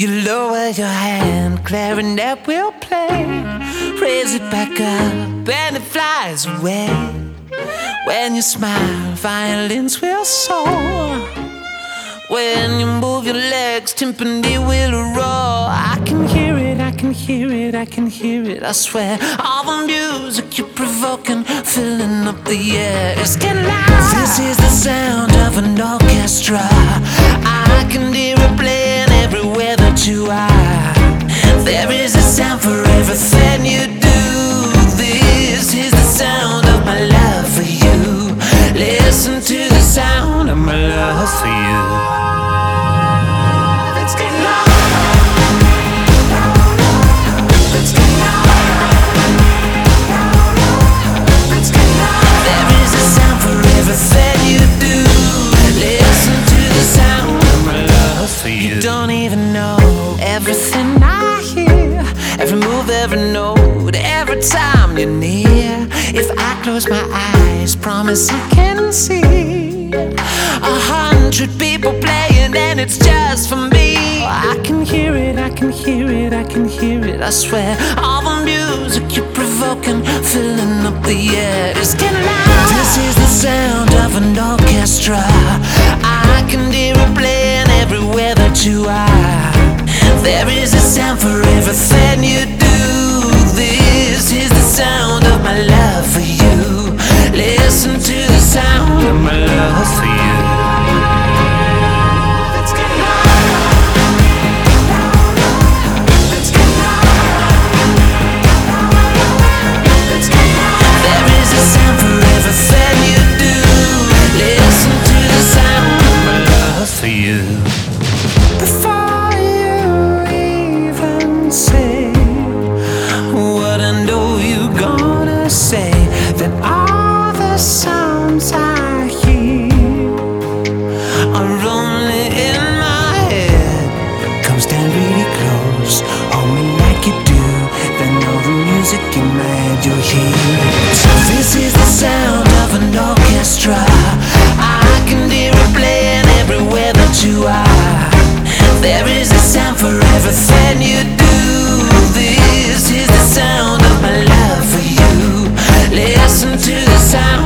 You lower your hand, clarinet will play. Raise it back up and it flies away. When you smile, violins will soar. When you move your legs, timpani will roar. I can hear it, I can hear it, I can hear it, I swear. All the music you're provoking, filling up the air. It's getting loud. This is the sound of an orchestra. I can hear it playing everywhere that you are. There is a sound for everything you do. This is the sound of my love for you. Listen to the sound of my love for you. Let's get loud. Let's get loud. Let's get loud. There is a sound for everything you do. Listen to the sound of my love for you. You don't even know everything I hear, every move, every note, every time you're near. If I close my eyes, promise I can see 100 people playing and it's just for me. I can hear it, I can hear it, I can hear it, I swear. All the music you're provoking, filling up the air. It's getting loud. This is the sound of an orchestra. I can hear it playing everywhere that you are. There is a sound for everything you do. This is the sound of my love for you. Listen to the sound of my love for you. Let's get loud. Let's get loud. Let's get loud. There is a sound for everything you do. Listen to the sound of my love for you. Before you even say what I know you're gonna say, that all the sounds I hear are only in my head. Come stand really close, hold me like you do, then all the music in my head you'll hear. So this is the sound of an orchestra. I can hear it playing everywhere that you are. There is a sound for everything you do. This is the sound of my love for you. Listen to the sound